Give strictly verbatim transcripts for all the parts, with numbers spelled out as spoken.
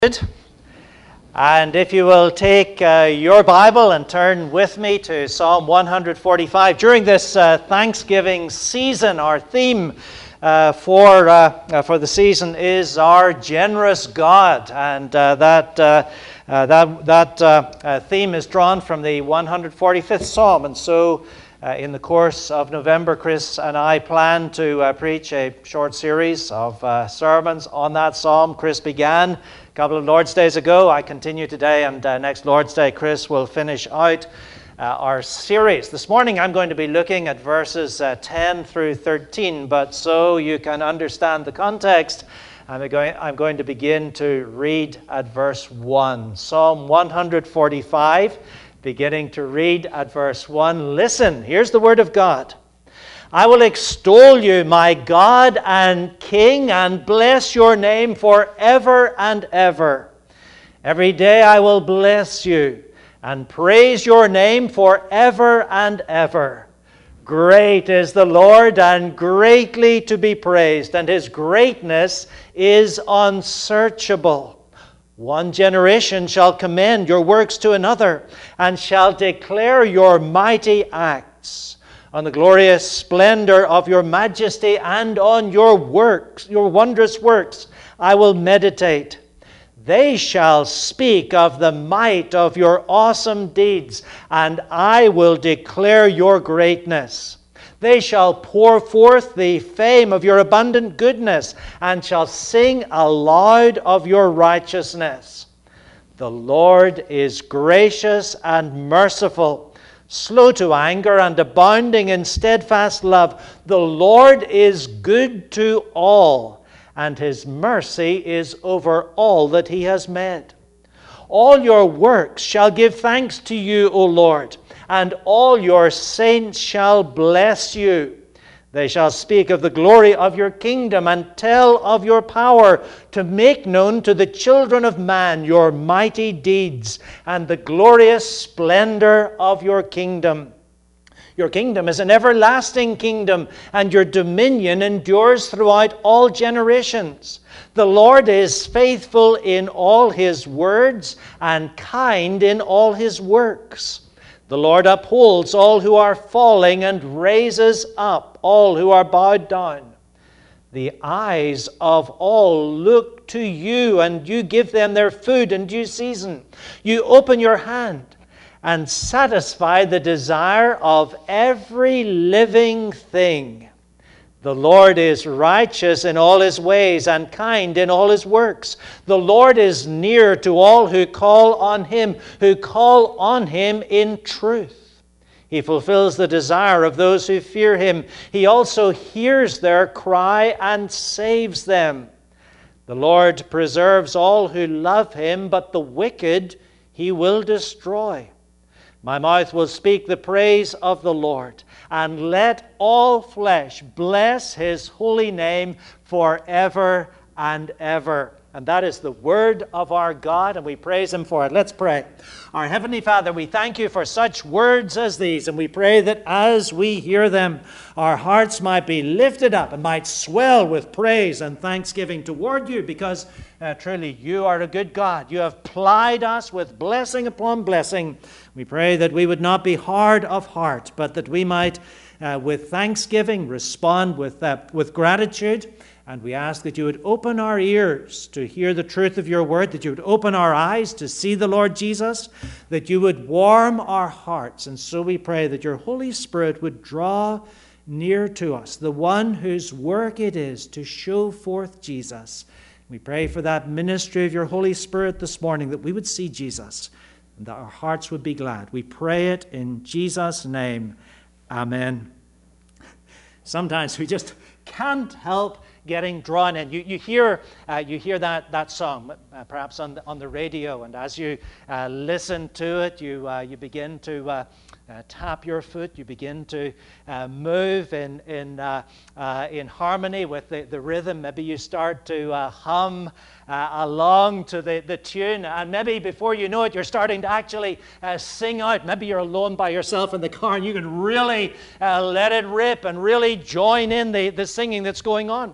And if you will take uh, your Bible and turn with me to Psalm one forty-five. During this uh, Thanksgiving season, our theme uh, for uh, for the season is our generous God, and uh, that uh, uh, that that uh, uh, theme is drawn from the one hundred forty-fifth Psalm. And so, uh, in the course of November, Chris and I plan to uh, preach a short series of uh, sermons on that psalm. Chris began a couple of Lord's Days ago. I continue today, and uh, next Lord's Day, Chris will finish out uh, our series. This morning, I'm going to be looking at verses uh, ten through thirteen, but so you can understand the context, I'm going, I'm going to begin to read at verse one. Psalm one forty-five, beginning to read at verse one. Listen, here's the word of God. I will extol you, my God and King, and bless your name forever and ever. Every day I will bless you and praise your name forever and ever. Great is the Lord and greatly to be praised, and his greatness is unsearchable. One generation shall commend your works to another, and shall declare your mighty acts. On the glorious splendor of your majesty and on your works, your wondrous works, I will meditate. They shall speak of the might of your awesome deeds, and I will declare your greatness. They shall pour forth the fame of your abundant goodness, and shall sing aloud of your righteousness. The Lord is gracious and merciful, slow to anger and abounding in steadfast love. The Lord is good to all, and his mercy is over all that he has made. All your works shall give thanks to you, O Lord, and all your saints shall bless you. They shall speak of the glory of your kingdom and tell of your power, to make known to the children of man your mighty deeds and the glorious splendor of your kingdom. Your kingdom is an everlasting kingdom, and your dominion endures throughout all generations. The Lord is faithful in all his words and kind in all his works. The Lord upholds all who are falling and raises up all who are bowed down. The eyes of all look to you, and you give them their food in due season. You open your hand and satisfy the desire of every living thing. The Lord is righteous in all his ways and kind in all his works. The Lord is near to all who call on him, who call on him in truth. He fulfills the desire of those who fear him. He also hears their cry and saves them. The Lord preserves all who love him, but the wicked he will destroy. My mouth will speak the praise of the Lord, and let all flesh bless his holy name forever and ever. And that is the word of our God, and we praise him for it. Let's pray. Our Heavenly Father, we thank you for such words as these, and we pray that as we hear them, our hearts might be lifted up and might swell with praise and thanksgiving toward you, because uh, truly you are a good God. You have plied us with blessing upon blessing. We pray that we would not be hard of heart, but that we might, uh, with thanksgiving, respond with, uh, with gratitude. And we ask that you would open our ears to hear the truth of your word, that you would open our eyes to see the Lord Jesus, that you would warm our hearts. And so we pray that your Holy Spirit would draw near to us, the one whose work it is to show forth Jesus. We pray for that ministry of your Holy Spirit this morning, that we would see Jesus and that our hearts would be glad. We pray it in Jesus' name. Amen. Sometimes we just can't help getting drawn in. You, you hear uh, you hear that that song, uh, perhaps on the, on the radio, and as you uh, listen to it, you uh, you begin to uh, uh, tap your foot. You begin to uh, move in in uh, uh, in harmony with the, the rhythm. Maybe you start to uh, hum uh, along to the, the tune, and maybe before you know it, you're starting to actually uh, sing out. Maybe you're alone by yourself in the car, and you can really uh, let it rip and really join in the, the singing that's going on.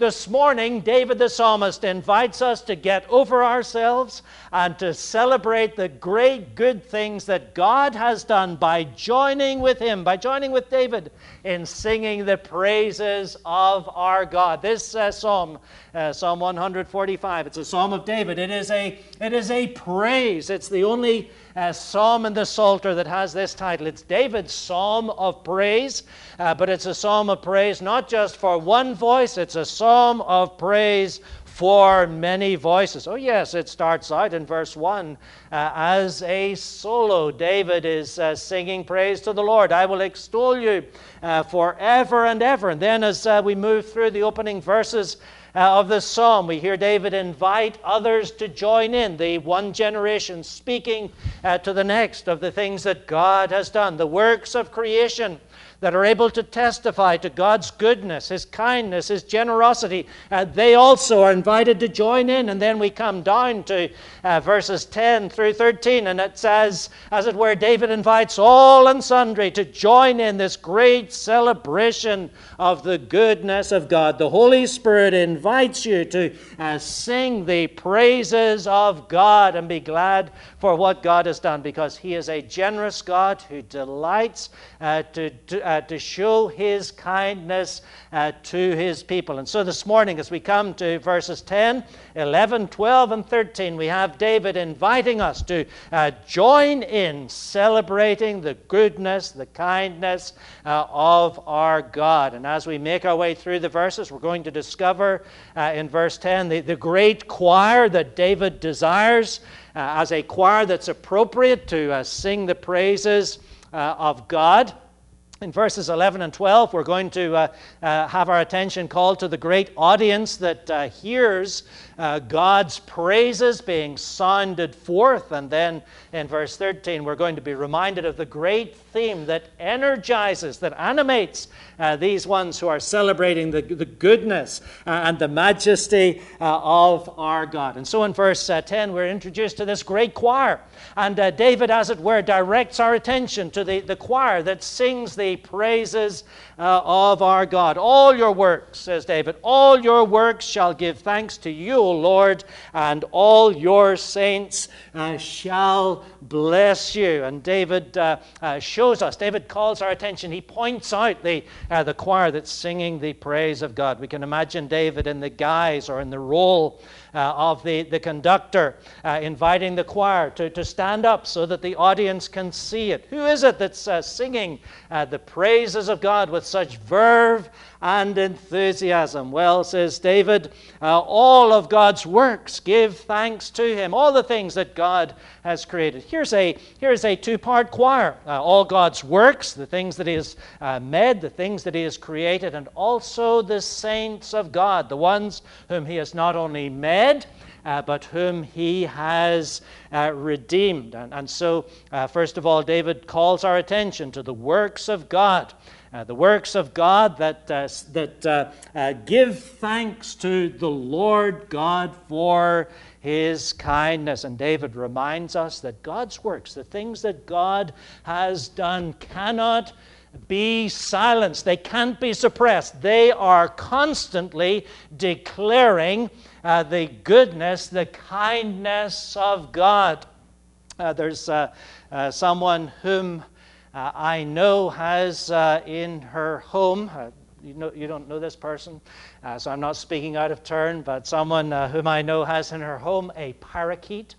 this morning, David the psalmist invites us to get over ourselves and to celebrate the great good things that God has done by joining with him, by joining with David in singing the praises of our God. This uh, psalm, uh, Psalm one forty-five, it's a psalm of David. It is a, it is a praise. It's the only uh, psalm in the Psalter that has this title. It's David's psalm of praise, uh, but it's a psalm of praise not just for one voice, it's a psalm of praise for many voices. Oh yes, it starts out in verse one uh, as a solo. David is uh, singing praise to the Lord. I will extol you uh, forever and ever. And then as uh, we move through the opening verses uh, of this psalm, we hear David invite others to join in, the one generation speaking uh, to the next of the things that God has done, the works of creation that are able to testify to God's goodness, his kindness, his generosity. Uh, they also are invited to join in. And then we come down to uh, verses ten through thirteen, and it says, as it were, David invites all and sundry to join in this great celebration of the goodness of God. The Holy Spirit invites you to uh, sing the praises of God and be glad for what God has done, because he is a generous God who delights uh, to, to Uh, to show his kindness uh, to his people. And so this morning, as we come to verses ten, eleven, twelve, and thirteen, we have David inviting us to uh, join in celebrating the goodness, the kindness uh, of our God. And as we make our way through the verses, we're going to discover uh, in verse ten the, the great choir that David desires uh, as a choir that's appropriate to uh, sing the praises uh, of God. In verses eleven and twelve, we're going to uh, uh, have our attention called to the great audience that uh, hears uh, God's praises being sounded forth. And then in verse thirteen, we're going to be reminded of the great theme that energizes, that animates uh, these ones who are celebrating the, the goodness uh, and the majesty uh, of our God. And so in verse uh, ten, we're introduced to this great choir. And uh, David, as it were, directs our attention to the, the choir that sings the praises uh, of our God. All your works, says David, all your works shall give thanks to you, O Lord, and all your saints uh, shall bless you. And David uh, uh, shows us, David calls our attention, he points out the, uh, the choir that's singing the praise of God. We can imagine David in the guise or in the role Uh, of the, the conductor, uh, inviting the choir to, to stand up so that the audience can see it. Who is it that's uh, singing uh, the praises of God with such verve and enthusiasm? Well, says David, uh, all of God's works give thanks to him. All the things that God has created. Here's a, here's a two-part choir. Uh, all God's works, the things that he has uh, made, the things that he has created, and also the saints of God, the ones whom he has not only made, Uh, but whom he has uh, redeemed. And, and so, uh, first of all, David calls our attention to the works of God. Uh, the works of God that, uh, that uh, uh, give thanks to the Lord God for his kindness. And David reminds us that God's works, the things that God has done, cannot be silenced. They can't be suppressed. They are constantly declaring uh, the goodness, the kindness of God. Uh, there's uh, uh, someone whom uh, I know has uh, in her home, uh, you know, you don't know this person, uh, so I'm not speaking out of turn, but someone uh, whom I know has in her home a parakeet.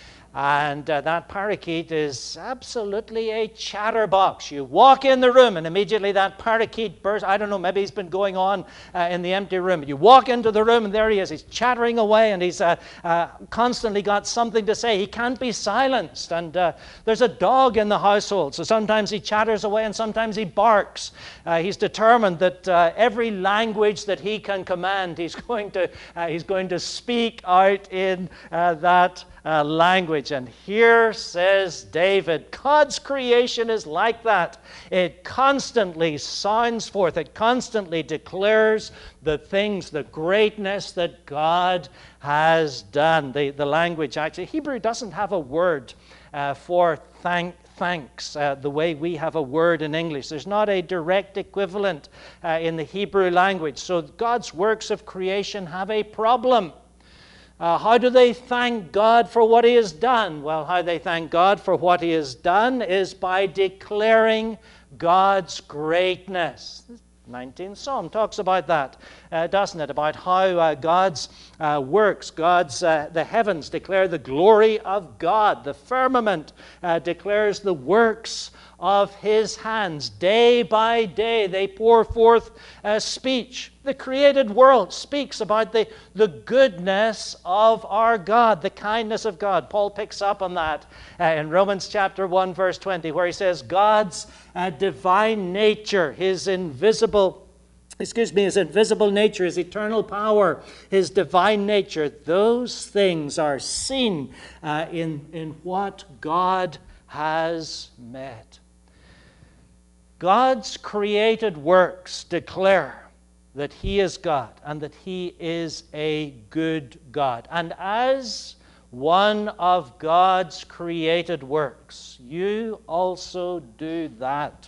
And uh, that parakeet is absolutely a chatterbox. You walk in the room and immediately that parakeet bursts. I don't know, maybe he's been going on uh, in the empty room. You walk into the room and there he is. He's chattering away and he's uh, uh, constantly got something to say. He can't be silenced. And uh, there's a dog in the household. So sometimes he chatters away and sometimes he barks. Uh, he's determined that uh, every language that he can command, he's going to, uh, he's going to speak out in uh, that Uh, language. And here says David, God's creation is like that. It constantly sounds forth. It constantly declares the things, the greatness that God has done. The, the language, actually, Hebrew doesn't have a word uh, for thank, thanks, uh, the way we have a word in English. There's not a direct equivalent uh, in the Hebrew language. So God's works of creation have a problem. Uh, how do they thank God for what He has done? Well, how they thank God for what He has done is by declaring God's greatness. nineteenth Psalm talks about that, uh, doesn't it? About how uh, God's uh, works, God's uh, the heavens declare the glory of God. The firmament uh, declares the works of His hands. Day by day they pour forth uh, speech. The created world speaks about the, the goodness of our God, the kindness of God. Paul picks up on that uh, in Romans chapter one, verse twenty, where he says, God's uh, divine nature, His invisible, excuse me, His invisible nature, His eternal power, His divine nature, those things are seen uh, in, in what God has made. God's created works declare that He is God and that He is a good God. And as one of God's created works, you also do that.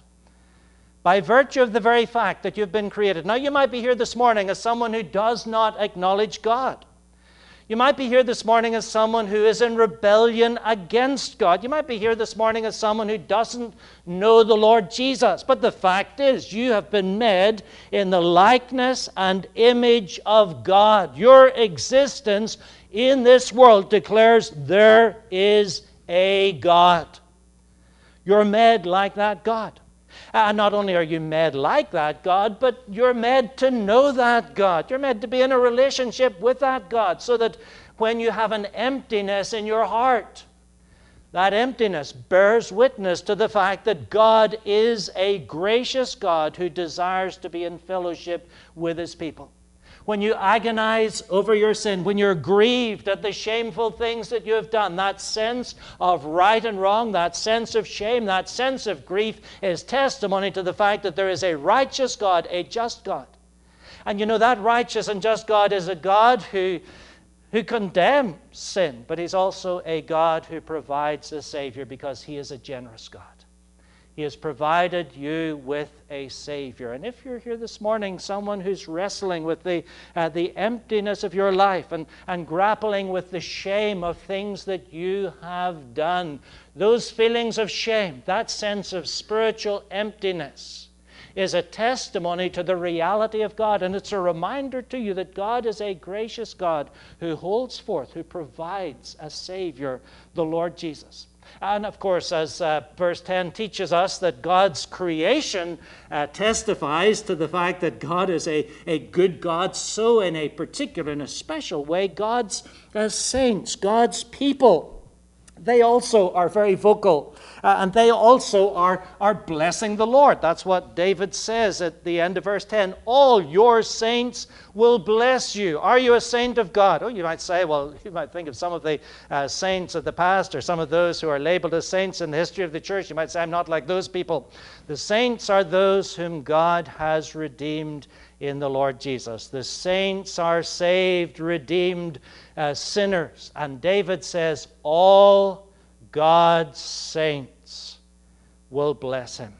By virtue of the very fact that you've been created. Now, you might be here this morning as someone who does not acknowledge God. You might be here this morning as someone who is in rebellion against God. You might be here this morning as someone who doesn't know the Lord Jesus. But the fact is, you have been made in the likeness and image of God. Your existence in this world declares there is a God. You're made like that God. And not only are you made like that God, but you're made to know that God. You're made to be in a relationship with that God, so that when you have an emptiness in your heart, that emptiness bears witness to the fact that God is a gracious God who desires to be in fellowship with His people. When you agonize over your sin, when you're grieved at the shameful things that you have done, that sense of right and wrong, that sense of shame, that sense of grief is testimony to the fact that there is a righteous God, a just God. And you know, that righteous and just God is a God who, who condemns sin, but He's also a God who provides a Savior because He is a generous God. He has provided you with a Savior. And if you're here this morning, someone who's wrestling with the, uh, the emptiness of your life and, and grappling with the shame of things that you have done, those feelings of shame, that sense of spiritual emptiness, is a testimony to the reality of God. And it's a reminder to you that God is a gracious God who holds forth, who provides a Savior, the Lord Jesus. And of course, as uh, verse ten teaches us, that God's creation uh, testifies to the fact that God is a, a good God, so in a particular, in a special way, God's uh, saints, God's people, they also are very vocal, uh, and they also are, are blessing the Lord. That's what David says at the end of verse ten. All your saints will bless you. Are you a saint of God? Oh, you might say, well, you might think of some of the uh, saints of the past, or some of those who are labeled as saints in the history of the church. You might say, I'm not like those people. The saints are those whom God has redeemed in the Lord Jesus. The saints are saved, redeemed uh, sinners. And David says, all God's saints will bless Him.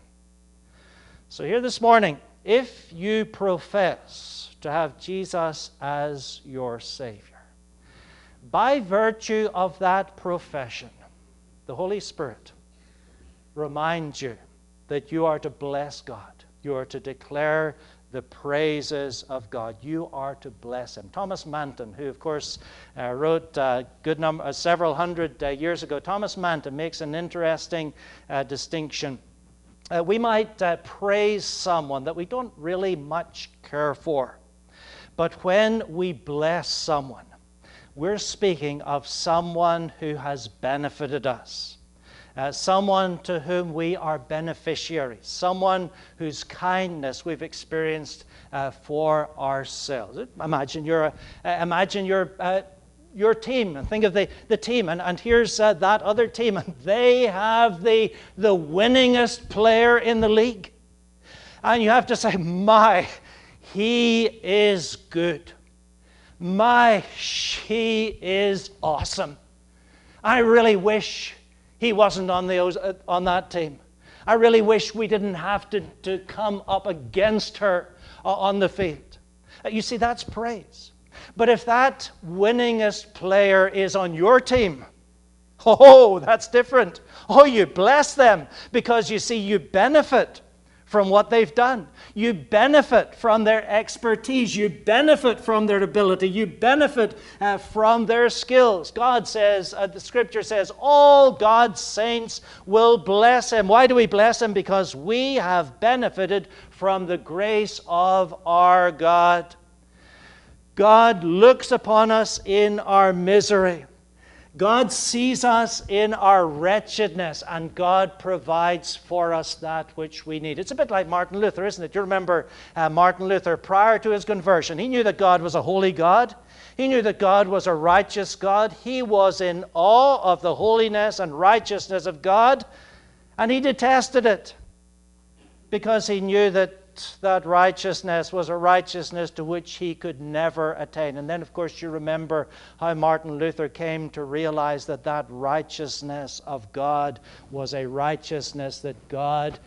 So here this morning, if you profess to have Jesus as your Savior, by virtue of that profession, the Holy Spirit reminds you that you are to bless God. You are to declare the praises of God. You are to bless Him. Thomas Manton, who of course uh, wrote uh, good number, uh, several hundred uh, years ago, Thomas Manton makes an interesting uh, distinction. Uh, we might uh, praise someone that we don't really much care for, but when we bless someone, we're speaking of someone who has benefited us. Uh, someone to whom we are beneficiaries, someone whose kindness we've experienced uh, for ourselves. Imagine your, uh, imagine your, uh, your team, and think of the, the team, and, and here's uh, that other team, and they have the, the winningest player in the league. And you have to say, my, he is good. My, she is awesome. I really wish He wasn't on, the, on that team. I really wish we didn't have to, to come up against her on the field. You see, that's praise. But if that winningest player is on your team, oh, that's different. Oh, you bless them because you see, you benefit from what they've done. You benefit from their expertise. You benefit from their ability. You benefit uh, from their skills. God says, uh, the scripture says, all God's saints will bless him. Why do we bless him? Because we have benefited from the grace of our God. God looks upon us in our misery. God sees us in our wretchedness, and God provides for us that which we need. It's a bit like Martin Luther, isn't it? You remember uh, Martin Luther, prior to his conversion, he knew that God was a holy God. He knew that God was a righteous God. He was in awe of the holiness and righteousness of God, and he detested it because he knew that that righteousness was a righteousness to which he could never attain. And then, of course, you remember how Martin Luther came to realize that that righteousness of God was a righteousness that God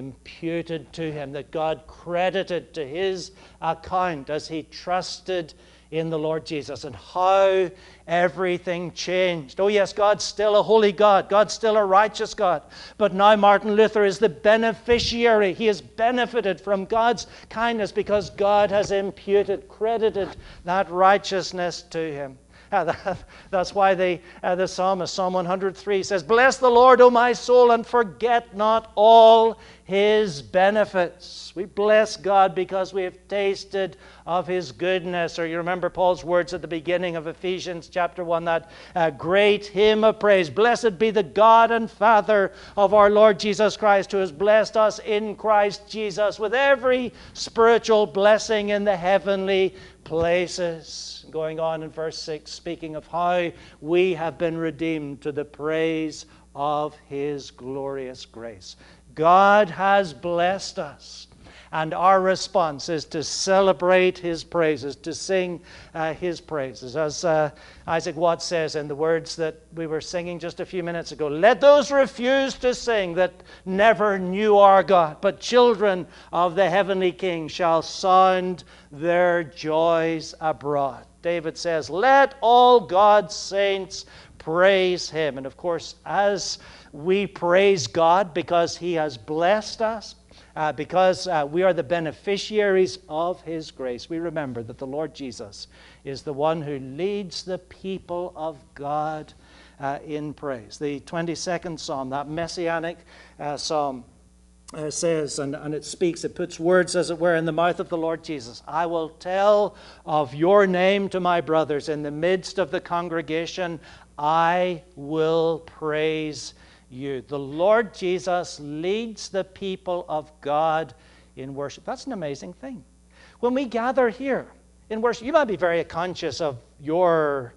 imputed to him, that God credited to his account as he trusted in the Lord Jesus, and how everything changed. Oh yes, God's still a holy God. God's still a righteous God. But now Martin Luther is the beneficiary. He has benefited from God's kindness because God has imputed, credited that righteousness to him. Uh, that, that's why the, uh, the psalmist, Psalm one hundred three, says, "Bless the Lord, O my soul, and forget not all his benefits." We bless God because we have tasted of his goodness. Or you remember Paul's words at the beginning of Ephesians chapter one, that uh, great hymn of praise. "Blessed be the God and Father of our Lord Jesus Christ, who has blessed us in Christ Jesus with every spiritual blessing in the heavenly places." Going on in verse six, speaking of how we have been redeemed to the praise of his glorious grace. God has blessed us, and our response is to celebrate his praises, to sing uh, his praises. As uh, Isaac Watts says in the words that we were singing just a few minutes ago, "Let those refuse to sing that never knew our God, but children of the heavenly King shall sound their joys abroad." David says, "Let all God's saints praise him." And of course, as we praise God because he has blessed us, uh, because uh, we are the beneficiaries of his grace, we remember that the Lord Jesus is the one who leads the people of God uh, in praise. The twenty-second Psalm, that messianic uh, psalm, Uh, says, and, and it speaks, it puts words, as it were, in the mouth of the Lord Jesus. "I will tell of your name to my brothers. In the midst of the congregation, I will praise you." The Lord Jesus leads the people of God in worship. That's an amazing thing. When we gather here in worship, you might be very conscious of your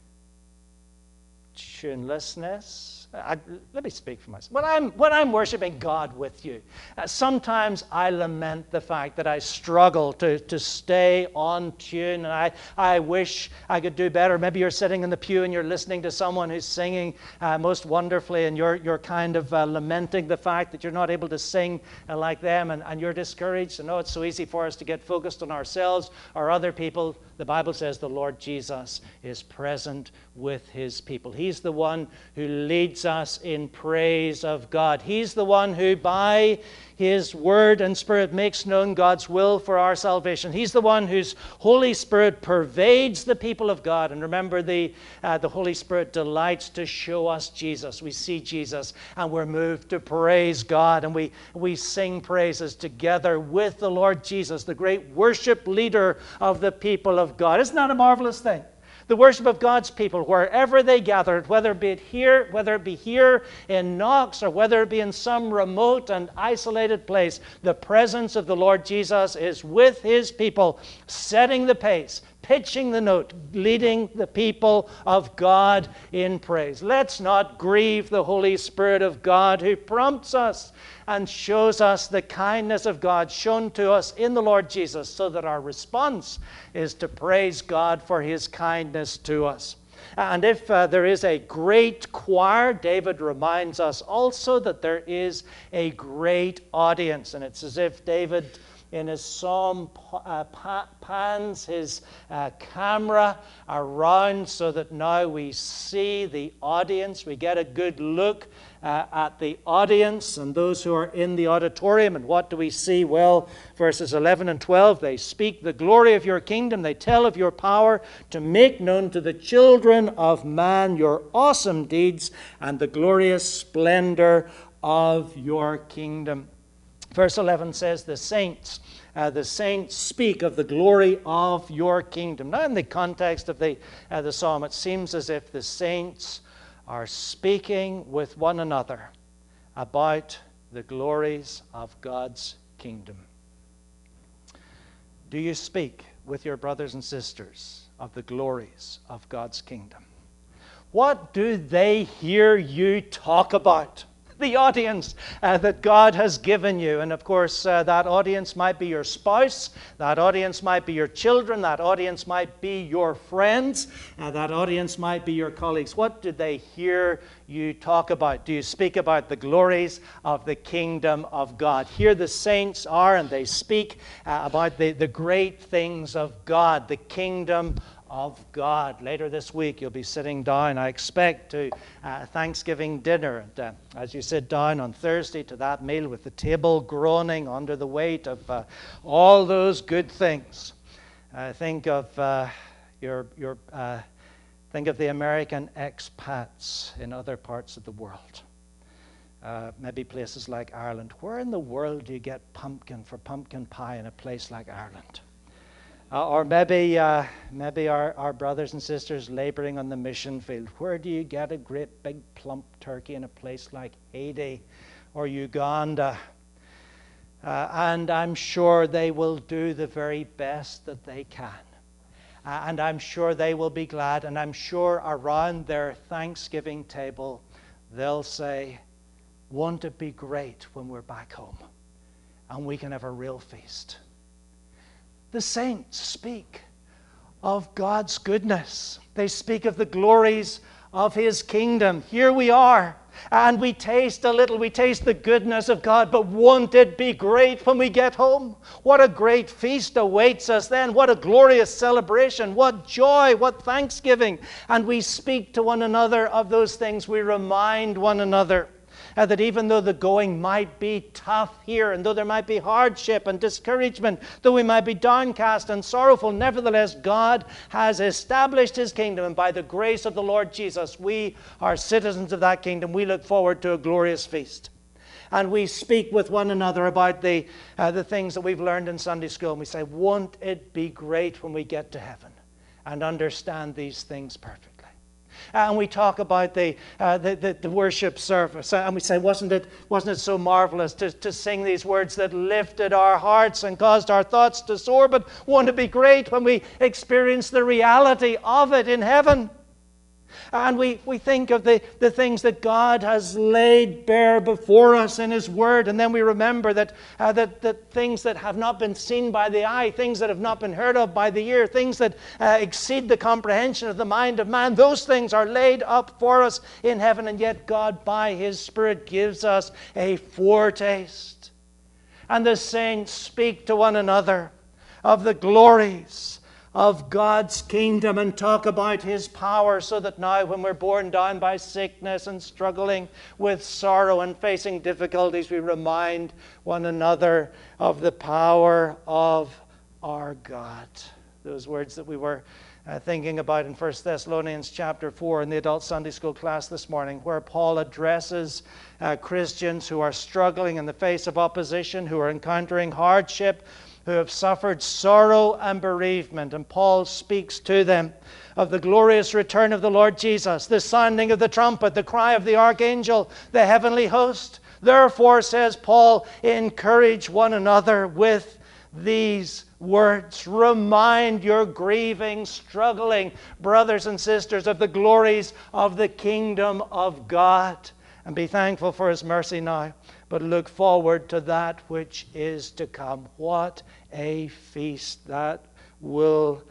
tunelessness. I, let me speak for myself. When I'm, when I'm worshiping God with you, uh, sometimes I lament the fact that I struggle to, to stay on tune, and I, I wish I could do better. Maybe you're sitting in the pew and you're listening to someone who's singing uh, most wonderfully, and you're, you're kind of uh, lamenting the fact that you're not able to sing uh, like them, and, and you're discouraged. And oh, it's so easy for us to get focused on ourselves or other people. The Bible says the Lord Jesus is present with his people. He's the one who leads us in praise of God. He's the one who by his word and spirit makes known God's will for our salvation. He's the one whose Holy Spirit pervades the people of God. And remember, the, uh, the Holy Spirit delights to show us Jesus. We see Jesus and we're moved to praise God. And we, we sing praises together with the Lord Jesus, the great worship leader of the people of God. Isn't that a marvelous thing? The worship of God's people, wherever they gathered, whether it be here, whether it be here in Knox, or whether it be in some remote and isolated place, the presence of the Lord Jesus is with his people, setting the pace, pitching the note, leading the people of God in praise. Let's not grieve the Holy Spirit of God, who prompts us and shows us the kindness of God shown to us in the Lord Jesus, so that our response is to praise God for his kindness to us. And if uh, there is a great choir, David reminds us also that there is a great audience. And it's as if David, in his psalm, uh, pans his uh, camera around so that now we see the audience. We get a good look uh, at the audience and those who are in the auditorium. And what do we see? Well, verses eleven and twelve, they speak the glory of your kingdom. They tell of your power to make known to the children of man your awesome deeds and the glorious splendor of your kingdom. Verse eleven says, the saints, uh, the saints speak of the glory of your kingdom. Now, in the context of the, uh, the psalm, it seems as if the saints are speaking with one another about the glories of God's kingdom. Do you speak with your brothers and sisters of the glories of God's kingdom? What do they hear you talk about? The audience uh, that God has given you. And of course, uh, that audience might be your spouse, that audience might be your children, that audience might be your friends, uh, that audience might be your colleagues. What do they hear you talk about? Do you speak about the glories of the kingdom of God? Here the saints are, and they speak uh, about the, the great things of God, the kingdom of God. Later this week, you'll be sitting down, I expect, to uh, Thanksgiving dinner. And uh, as you sit down on Thursday to that meal with the table groaning under the weight of uh, all those good things, uh, think of uh, your your uh, think of the American expats in other parts of the world. Uh, maybe places like Ireland. Where in the world do you get pumpkin for pumpkin pie in a place like Ireland? Uh, or maybe uh, maybe our, our brothers and sisters laboring on the mission field. Where do you get a great big plump turkey in a place like Haiti or Uganda? Uh, and I'm sure they will do the very best that they can. Uh, and I'm sure they will be glad. And I'm sure around their Thanksgiving table, they'll say, won't it be great when we're back home and we can have a real feast? The saints speak of God's goodness. They speak of the glories of His kingdom. Here we are, and we taste a little, we taste the goodness of God, but won't it be great when we get home? What a great feast awaits us then. What a glorious celebration. What joy, what thanksgiving. And we speak to one another of those things. We remind one another Uh, that even though the going might be tough here, and though there might be hardship and discouragement, though we might be downcast and sorrowful, nevertheless God has established His kingdom, and by the grace of the Lord Jesus, we are citizens of that kingdom. We look forward to a glorious feast. And we speak with one another about the, uh, the things that we've learned in Sunday school, and we say, won't it be great when we get to heaven and understand these things perfectly? And we talk about the, uh, the, the, the worship service. And we say, wasn't it, wasn't it so marvelous to, to sing these words that lifted our hearts and caused our thoughts to soar? But won't it be great when we experience the reality of it in heaven? And we, we think of the, the things that God has laid bare before us in His Word. And then we remember that, uh, that, that things that have not been seen by the eye, things that have not been heard of by the ear, things that uh, exceed the comprehension of the mind of man, those things are laid up for us in heaven. And yet God, by His Spirit, gives us a foretaste. And the saints speak to one another of the glories of God's kingdom and talk about His power, so that now when we're borne down by sickness and struggling with sorrow and facing difficulties, we remind one another of the power of our God. Those words that we were uh, thinking about in First Thessalonians chapter four in the adult Sunday school class this morning, where Paul addresses uh, Christians who are struggling in the face of opposition, who are encountering hardship, who have suffered sorrow and bereavement. And Paul speaks to them of the glorious return of the Lord Jesus, the sounding of the trumpet, the cry of the archangel, the heavenly host. Therefore, says Paul, encourage one another with these words. Remind your grieving, struggling brothers and sisters of the glories of the kingdom of God. And be thankful for His mercy now, but look forward to that which is to come. What a feast that will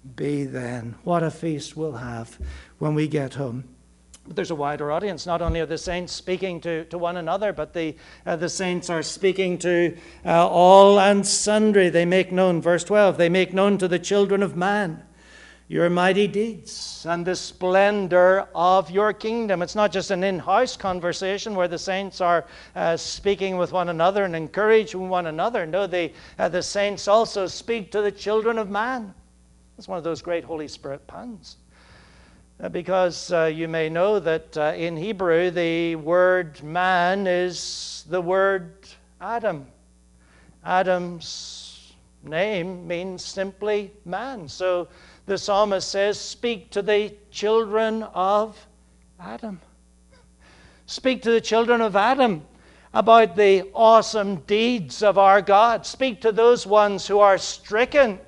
be then. What a feast we'll have when we get home. But there's a wider audience. Not only are the saints speaking to, to one another, but the, uh, the saints are speaking to uh, all and sundry. They make known, verse twelve, they make known to the children of man your mighty deeds and the splendor of your kingdom. It's not just an in-house conversation where the saints are uh, speaking with one another and encouraging one another. No, they, uh, the saints also speak to the children of man. It's one of those great Holy Spirit puns. Uh, because uh, you may know that uh, in Hebrew the word man is the word Adam. Adam's name means simply man. So the psalmist says, speak to the children of Adam. Speak to the children of Adam about the awesome deeds of our God. Speak to those ones who are stricken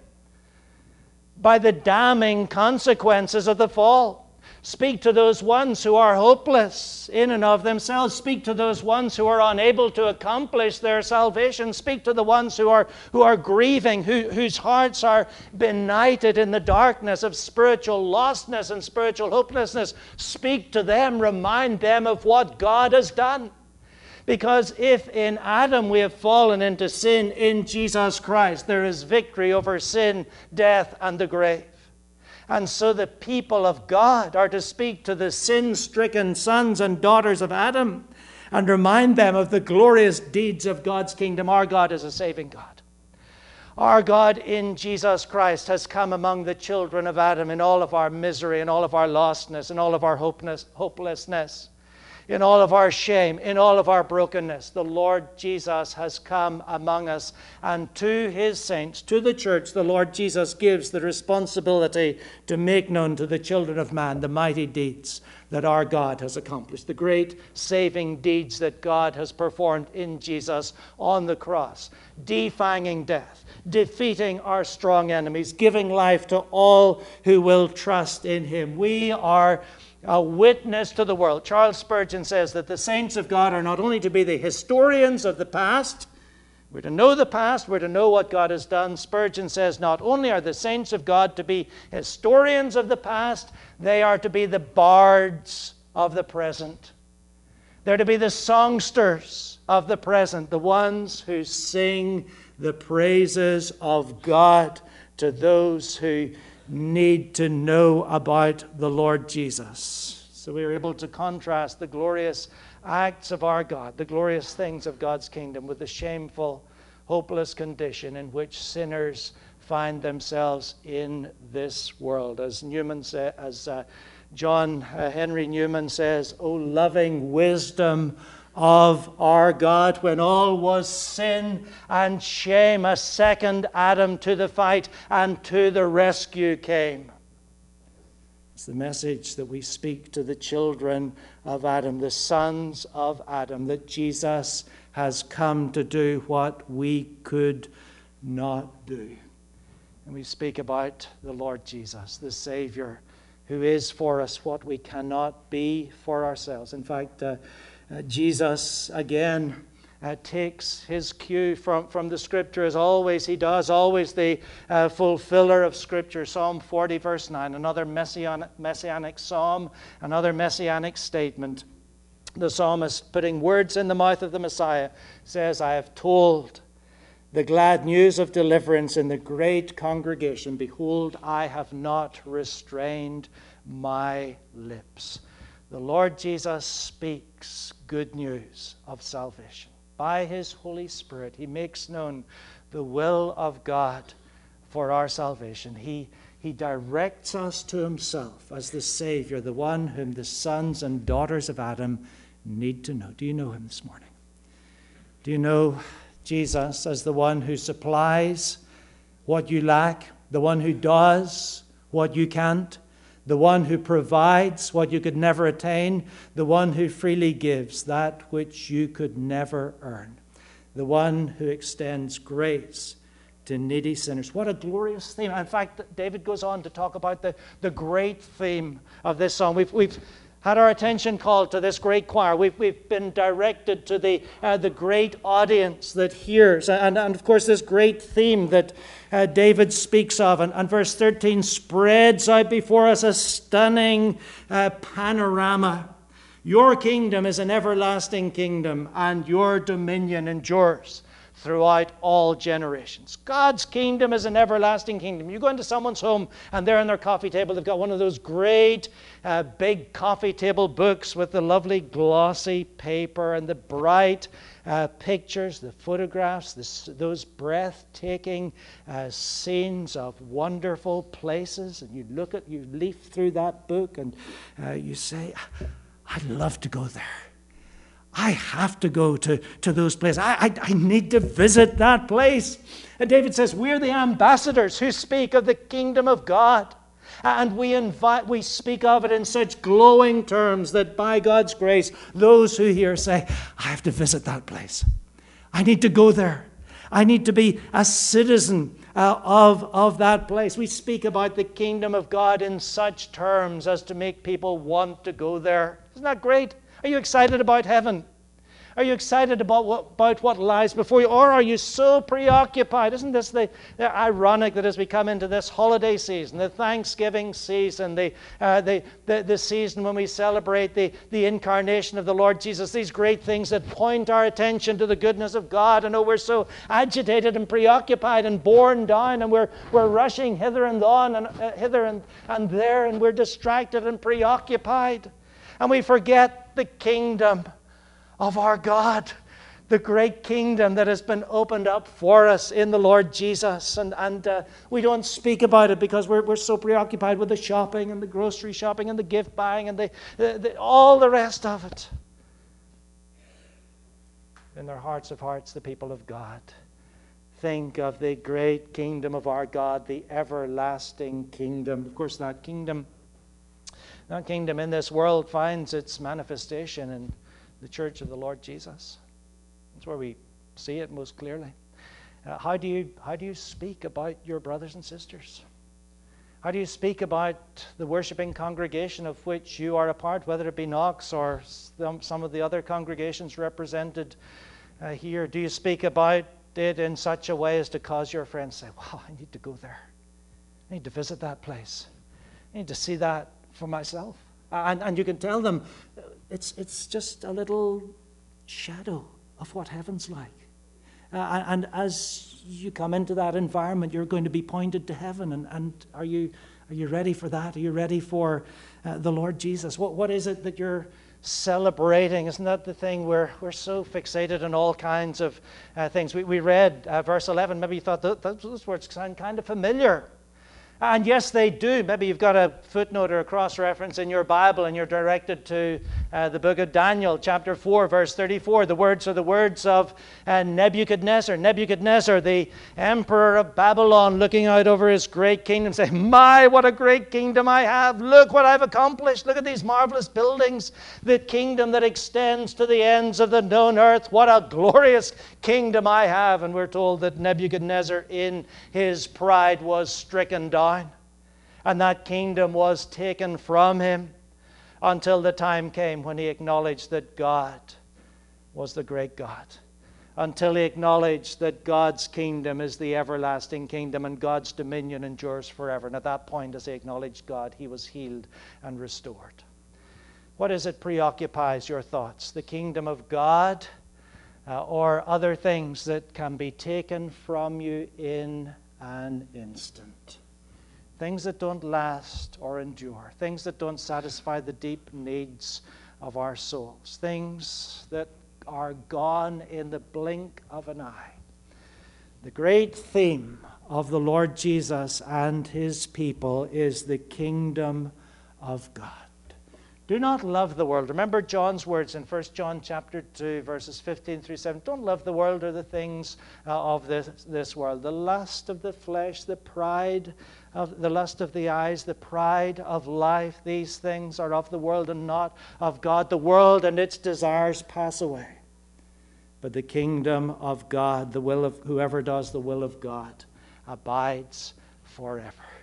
by the damning consequences of the fall. Speak to those ones who are hopeless in and of themselves. Speak to those ones who are unable to accomplish their salvation. Speak to the ones who are, who are grieving, who, whose hearts are benighted in the darkness of spiritual lostness and spiritual hopelessness. Speak to them, remind them of what God has done. Because if in Adam we have fallen into sin, in Jesus Christ there is victory over sin, death, and the grave. And so the people of God are to speak to the sin-stricken sons and daughters of Adam and remind them of the glorious deeds of God's kingdom. Our God is a saving God. Our God in Jesus Christ has come among the children of Adam in all of our misery, in all of our lostness, in all of our hopelessness. In all of our shame, in all of our brokenness, the Lord Jesus has come among us. And to his saints, to the church, the Lord Jesus gives the responsibility to make known to the children of man the mighty deeds that our God has accomplished, the great saving deeds that God has performed in Jesus on the cross, defanging death, defeating our strong enemies, giving life to all who will trust in him. We are a witness to the world. Charles Spurgeon says that the saints of God are not only to be the historians of the past, we're to know the past, we're to know what God has done. Spurgeon says not only are the saints of God to be historians of the past, they are to be the bards of the present. They're to be the songsters of the present, the ones who sing the praises of God to those who need to know about the Lord Jesus. So we are able to contrast the glorious acts of our God, the glorious things of God's kingdom, with the shameful, hopeless condition in which sinners find themselves in this world. As Newman sa- as uh, John uh, Henry Newman says, "O loving wisdom of our God, when all was sin and shame, a second Adam to the fight and to the rescue came." It's the message that we speak to the children of Adam, the sons of Adam, that Jesus has come to do what we could not do. And we speak about the Lord Jesus, the Savior, who is for us what we cannot be for ourselves. In fact, uh, Uh, Jesus, again, uh, takes his cue from, from the Scripture, as always he does, always the uh, fulfiller of Scripture. Psalm forty, verse nine, another messianic, messianic psalm, another messianic statement. The psalmist, putting words in the mouth of the Messiah, says, "I have told the glad news of deliverance in the great congregation. Behold, I have not restrained my lips." The Lord Jesus speaks good news of salvation. By his Holy Spirit, he makes known the will of God for our salvation. He, he directs us to himself as the Savior, the one whom the sons and daughters of Adam need to know. Do you know him this morning? Do you know Jesus as the one who supplies what you lack, the one who does what you can't, the one who provides what you could never attain, the one who freely gives that which you could never earn, the one who extends grace to needy sinners? What a glorious theme. In fact, David goes on to talk about the, the great theme of this song. We've, we've had our attention called to this great choir. We've, we've been directed to the, uh, the great audience that hears. And, and of course, this great theme that uh, David speaks of. And, and verse thirteen spreads out before us a stunning uh, panorama. Your kingdom is an everlasting kingdom, and your dominion endures throughout all generations. God's kingdom is an everlasting kingdom. You go into someone's home and there on their coffee table, they've got one of those great uh, big coffee table books with the lovely glossy paper and the bright uh, pictures, the photographs, this, those breathtaking uh, scenes of wonderful places. And you look at, you leaf through that book and uh, you say, I'd love to go there. I have to go to, to those places. I, I, I need to visit that place. And David says, we're the ambassadors who speak of the kingdom of God. And we invite, we speak of it in such glowing terms that by God's grace, those who hear say, I have to visit that place. I need to go there. I need to be a citizen uh, of, of that place. We speak about the kingdom of God in such terms as to make people want to go there. Isn't that great? Are you excited about heaven? Are you excited about what, about what lies before you? Or are you so preoccupied? Isn't this the, the ironic that as we come into this holiday season, the Thanksgiving season, the, uh, the, the, the season when we celebrate the, the incarnation of the Lord Jesus, these great things that point our attention to the goodness of God. And oh, we're so agitated and preoccupied and borne down, and we're, we're rushing hither and on and uh, hither and, and there, and we're distracted and preoccupied. And we forget the kingdom of our God, the great kingdom that has been opened up for us in the Lord Jesus. And, and uh, we don't speak about it because we're, we're so preoccupied with the shopping and the grocery shopping and the gift buying and the, the, the, all the rest of it. In their hearts of hearts, the people of God think of the great kingdom of our God, the everlasting kingdom. Of course, that kingdom That kingdom in this world finds its manifestation in the church of the Lord Jesus. That's where we see it most clearly. Uh, how do you how do you speak about your brothers and sisters? How do you speak about the worshiping congregation of which you are a part, whether it be Knox or some, some of the other congregations represented uh, here? Do you speak about it in such a way as to cause your friends to say, wow, I need to go there. I need to visit that place. I need to see that for myself. And, and you can tell them it's it's just a little shadow of what heaven's like. Uh, and as you come into that environment, you're going to be pointed to heaven. And, and are you are you ready for that? Are you ready for uh, the Lord Jesus? What what is it that you're celebrating? Isn't that the thing? We're we're so fixated on all kinds of uh, things. We we read uh, verse eleven. Maybe you thought that, those words sound kind of familiar. And yes, they do. Maybe you've got a footnote or a cross-reference in your Bible and you're directed to uh, the book of Daniel, chapter four, verse thirty-four. The words are the words of uh, Nebuchadnezzar. Nebuchadnezzar, the emperor of Babylon, looking out over his great kingdom, saying, my, what a great kingdom I have. Look what I've accomplished. Look at these marvelous buildings. The kingdom that extends to the ends of the known earth. What a glorious kingdom I have. And we're told that Nebuchadnezzar, in his pride, was stricken down. And that kingdom was taken from him until the time came when he acknowledged that God was the great God. Until he acknowledged that God's kingdom is the everlasting kingdom and God's dominion endures forever. And at that point, as he acknowledged God, he was healed and restored. What is it preoccupies your thoughts? The kingdom of God uh, or other things that can be taken from you in an instant? Things that don't last or endure. Things that don't satisfy the deep needs of our souls. Things that are gone in the blink of an eye. The great theme of the Lord Jesus and his people is the kingdom of God. Do not love the world. Remember John's words in First John chapter two, verses fifteen through seven. Don't love the world or the things uh, of this, this world. The lust of the flesh, the pride of the lust of the eyes, the pride of life. These things are of the world and not of God. The world and its desires pass away. But the kingdom of God, the will of whoever does the will of God, abides forever.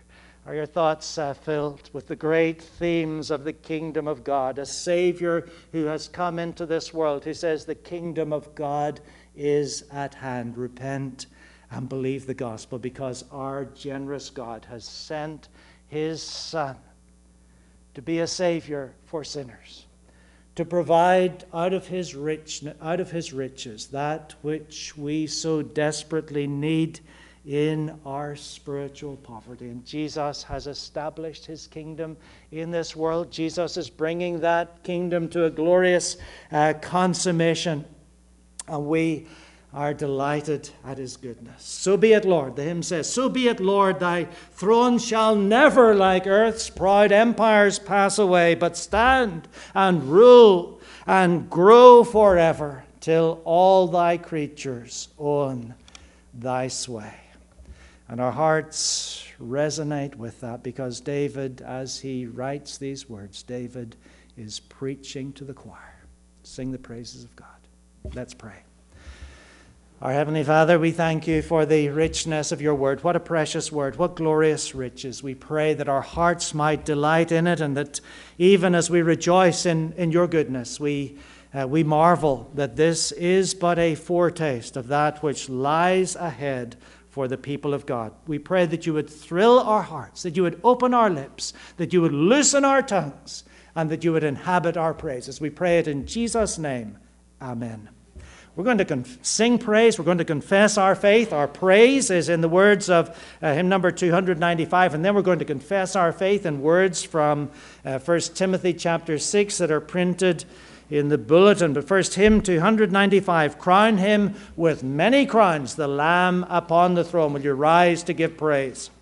Are your thoughts uh, filled with the great themes of the kingdom of God? A Savior who has come into this world, who says the kingdom of God is at hand. Repent and believe the gospel, because our generous God has sent his Son to be a Savior for sinners, to provide out of his rich, out of his riches that which we so desperately need in our spiritual poverty. And Jesus has established his kingdom in this world. Jesus is bringing that kingdom to a glorious uh, consummation, and we are delighted at his goodness. So be it, Lord. The hymn says, so be it, Lord, thy throne shall never, like earth's proud empires, pass away, but stand and rule and grow forever, till all thy creatures own thy sway. And our hearts resonate with that, because David, as he writes these words, David is preaching to the choir. Sing the praises of God. Let's pray. Our Heavenly Father, we thank you for the richness of your word. What a precious word. What glorious riches. We pray that our hearts might delight in it, and that even as we rejoice in, in your goodness, we, uh, we marvel that this is but a foretaste of that which lies ahead for the people of God. We pray that you would thrill our hearts, that you would open our lips, that you would loosen our tongues, and that you would inhabit our praises. We pray it in Jesus' name. Amen. We're going to conf- sing praise. We're going to confess our faith. Our praise is in the words of uh, hymn number two ninety-five, and then we're going to confess our faith in words from uh, First Timothy chapter six that are printed in the bulletin. But first, hymn two ninety-five, crown him with many crowns, the Lamb upon the throne. Will you rise to give praise?